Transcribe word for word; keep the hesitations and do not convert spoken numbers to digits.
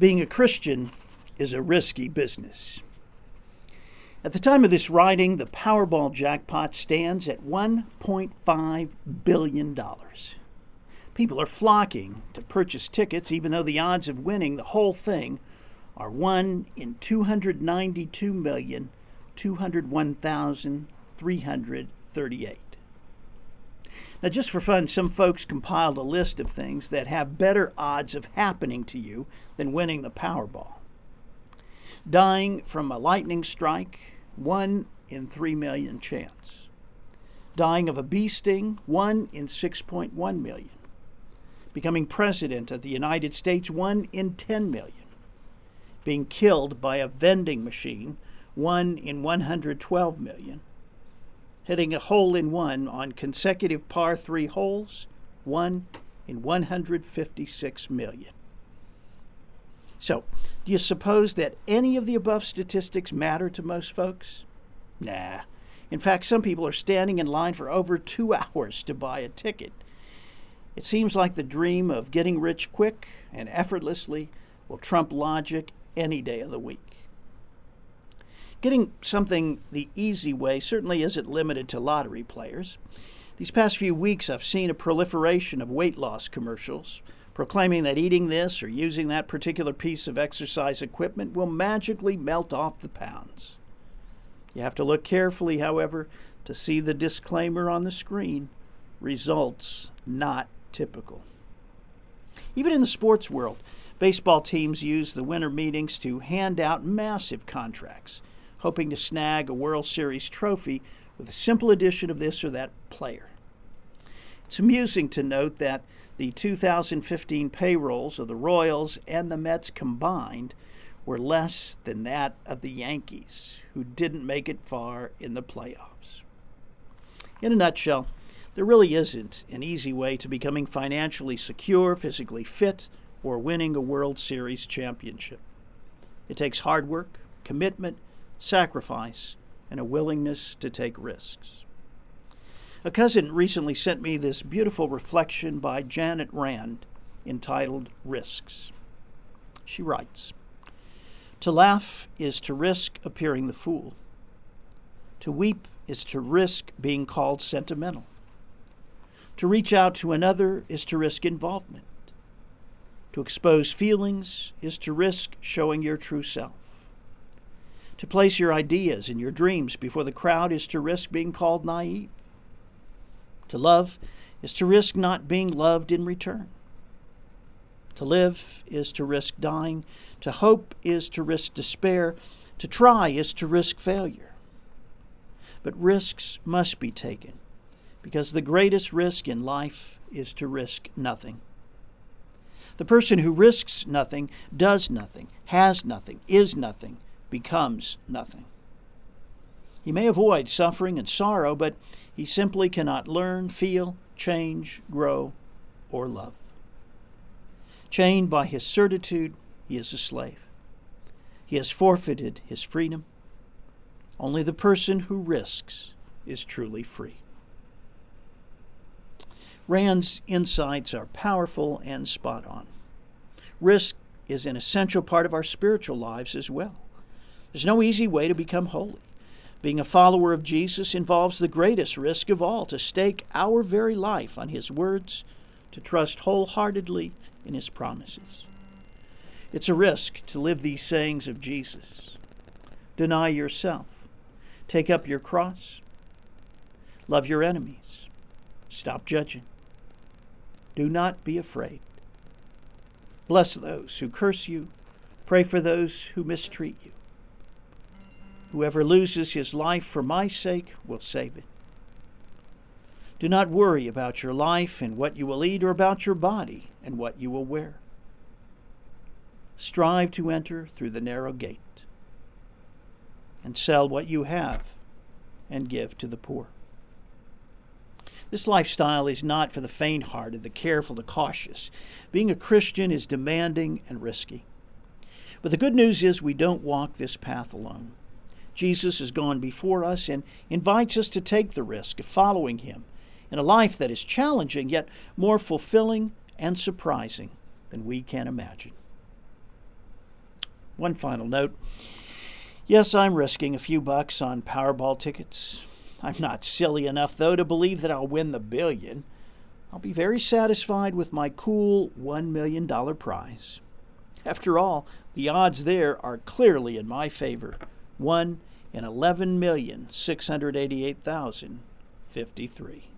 Being a Christian is a risky business. At the time of this writing, the Powerball jackpot stands at one point five billion dollars. People are flocking to purchase tickets, even though the odds of winning the whole thing are one in two hundred ninety-two million, two hundred one thousand, three hundred thirty-eight. Now, just for fun, some folks compiled a list of things that have better odds of happening to you than winning the Powerball. Dying from a lightning strike, one in three million chance. Dying of a bee sting, one in six point one million. Becoming president of the United States, one in ten million. Being killed by a vending machine, one in one hundred twelve million. Hitting a hole-in-one on consecutive par three holes, one in one hundred fifty-six million. So, do you suppose that any of the above statistics matter to most folks? Nah. In fact, some people are standing in line for over two hours to buy a ticket. It seems like the dream of getting rich quick and effortlessly will trump logic any day of the week. Getting something the easy way certainly isn't limited to lottery players. These past few weeks, I've seen a proliferation of weight loss commercials proclaiming that eating this or using that particular piece of exercise equipment will magically melt off the pounds. You have to look carefully, however, to see the disclaimer on the screen. Results not typical. Even in the sports world, baseball teams use the winter meetings to hand out massive contracts, hoping to snag a World Series trophy with a simple addition of this or that player. It's amusing to note that the two thousand fifteen payrolls of the Royals and the Mets combined were less than that of the Yankees, who didn't make it far in the playoffs. In a nutshell, there really isn't an easy way to becoming financially secure, physically fit, or winning a World Series championship. It takes hard work, commitment, sacrifice, and a willingness to take risks. A cousin recently sent me this beautiful reflection by Janet Rand entitled Risks. She writes, "To laugh is to risk appearing the fool. To weep is to risk being called sentimental. To reach out to another is to risk involvement. To expose feelings is to risk showing your true self. To place your ideas and your dreams before the crowd is to risk being called naive. To love is to risk not being loved in return. To live is to risk dying. To hope is to risk despair. To try is to risk failure. But risks must be taken, because the greatest risk in life is to risk nothing. The person who risks nothing, does nothing, has nothing, is nothing, becomes nothing. He may avoid suffering and sorrow, but he simply cannot learn, feel, change, grow, or love. Chained by his certitude, he is a slave. He has forfeited his freedom. Only the person who risks is truly free." Rand's insights are powerful and spot on. Risk is an essential part of our spiritual lives as well. There's no easy way to become holy. Being a follower of Jesus involves the greatest risk of all, to stake our very life on His words, to trust wholeheartedly in His promises. It's a risk to live these sayings of Jesus. Deny yourself. Take up your cross. Love your enemies. Stop judging. Do not be afraid. Bless those who curse you. Pray for those who mistreat you. Whoever loses his life for my sake will save it. Do not worry about your life and what you will eat, or about your body and what you will wear. Strive to enter through the narrow gate, and sell what you have and give to the poor. This lifestyle is not for the faint-hearted, the careful, the cautious. Being a Christian is demanding and risky. But the good news is we don't walk this path alone. Jesus has gone before us and invites us to take the risk of following Him in a life that is challenging, yet more fulfilling and surprising than we can imagine. One final note. Yes, I'm risking a few bucks on Powerball tickets. I'm not silly enough, though, to believe that I'll win the billion. I'll be very satisfied with my cool one million dollars prize. After all, the odds there are clearly in my favor. one in eleven million six hundred eighty-eight thousand fifty-three.